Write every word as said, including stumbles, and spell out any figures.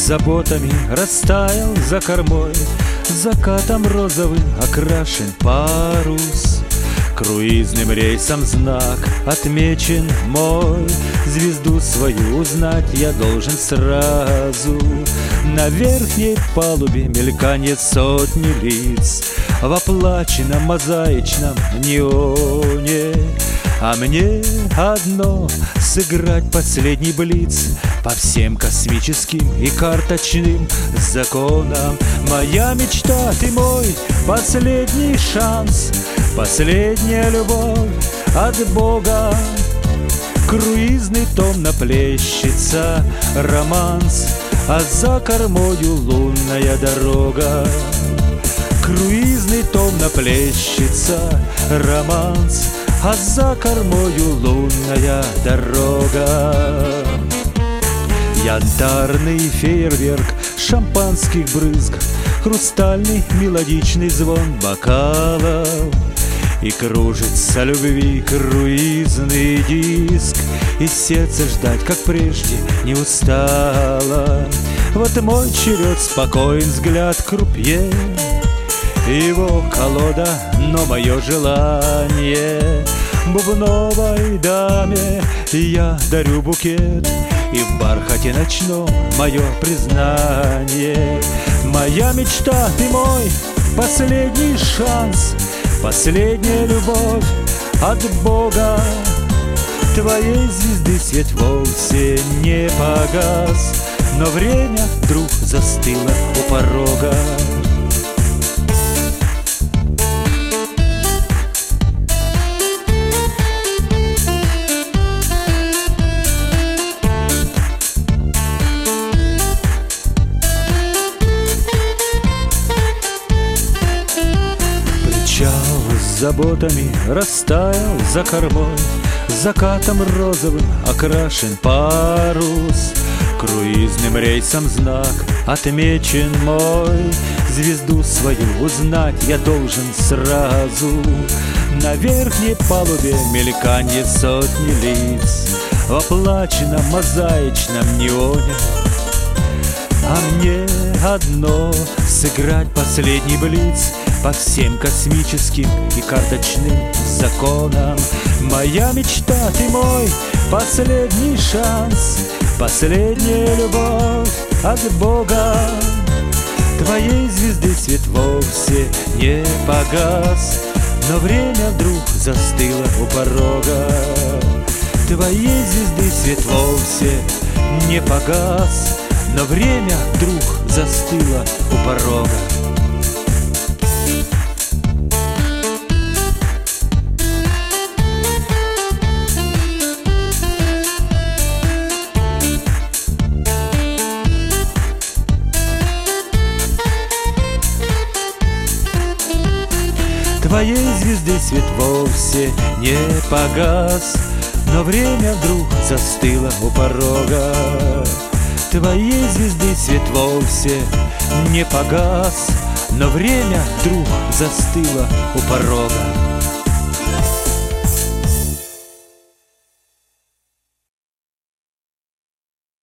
заботами растаял за кормой, закатом розовым окрашен парус. Круизным рейсом знак отмечен мой, звезду свою узнать я должен сразу. На верхней палубе мельканье сотни лиц в оплаченном мозаичном неоне. А мне одно — сыграть последний блиц по всем космическим и карточным законам. Моя мечта, ты мой последний шанс, последняя любовь от Бога. Круизный том наплещется романс, а за кормою лунная дорога. Круизный том наплещется романс, а за кормою лунная дорога. Янтарный фейерверк шампанских брызг, хрустальный мелодичный звон бокалов, и кружится любви круизный диск, и сердце ждать, как прежде, не устало. Вот мой черед, спокоен взгляд крупье, его колода, но мое желание бубновой даме я дарю букет, и в бархате ночном мое признание. Моя мечта, ты мой последний шанс, последняя любовь от Бога. Твоей звезды свет вовсе не погас, но время вдруг застыло у порога. С заботами растаял за кормой, закатом розовым окрашен парус. Круизным рейсом знак отмечен мой, звезду свою узнать я должен сразу. На верхней палубе мельканье сотни лиц в оплаченном мозаичном неоне. А мне одно — сыграть последний блиц по всем космическим и карточным законам. Моя мечта, ты мой последний шанс, последняя любовь от Бога. Твоей звезды свет вовсе не погас, но время вдруг застыло у порога. Твоей звезды свет вовсе не погас, но время вдруг застыло у порога. Твоей звезды свет вовсе не погас, но время вдруг застыло у порога. Твоей звезды свет вовсе не погас, но время вдруг застыло у порога.